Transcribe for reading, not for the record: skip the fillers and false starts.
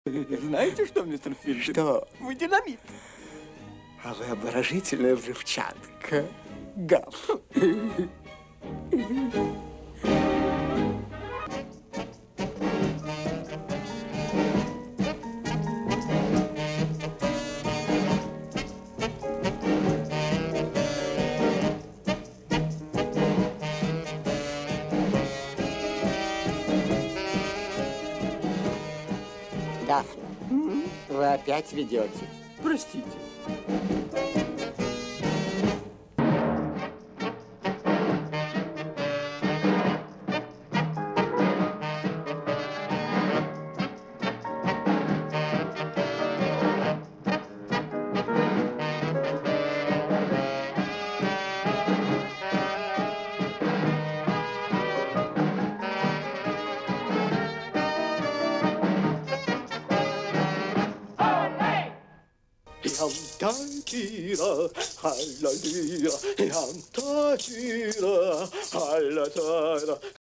Знаете что, мистер Филипп? Что? Вы динамит. А вы обворожительная взрывчатка. Гав. Дафна, вы опять ведете. Простите. Ям-та-тира, халла-лира, ям-та-тира, халла-тира.